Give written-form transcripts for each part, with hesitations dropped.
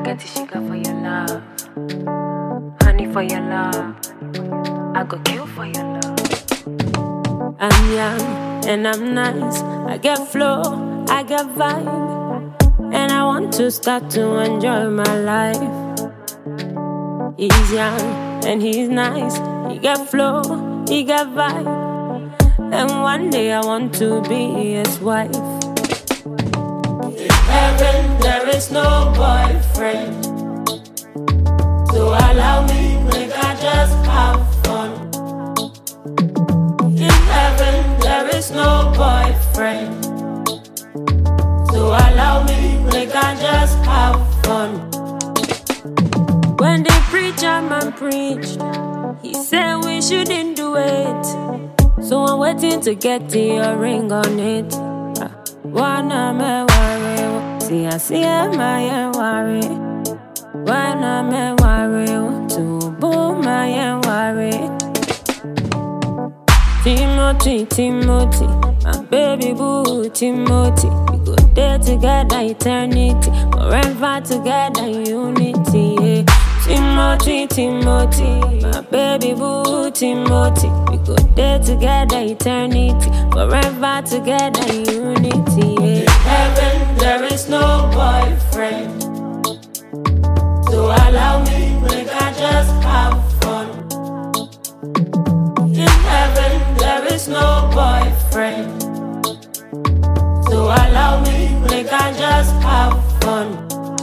get the sugar for your love, honey for your love. I go kill for your love. I'm young and I'm nice. I get flow, I get vibe, and I want to start to enjoy my life. He's young and he's nice. He get flow, he get vibe, and one day I want to be his wife. In heaven there is no boyfriend, so allow me, make I just have fun. In heaven there is no boyfriend, so allow me, make I just have fun. When the preacher man preached, he said we shouldn't do it, so I'm waiting to get your ring on it. Wanna me worry, see my worry. Wanna me worry, to boom my worry. Timothy, Timothy, my baby boo, Timothy. We go there together, eternity, forever together, unity. Yeah. Timothy, Timothy, my baby boo, Timothy. We go there together, eternity, forever together, unity. Yeah. In heaven there is no boyfriend, so allow me, make I just have fun. In heaven there is no boyfriend, so allow me, make I just have fun.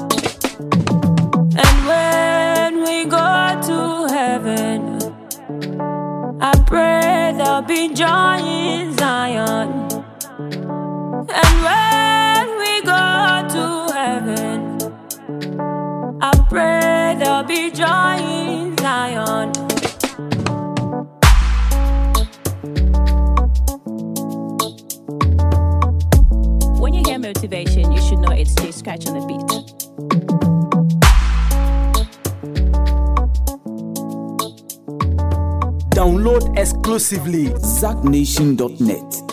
And when we go to heaven, I pray there'll be joy in Zion. And when we go to heaven, I pray there'll be joy in Zion. When you hear motivation, you should know it's J Scratch on the beat. Download exclusively ZackNation.net.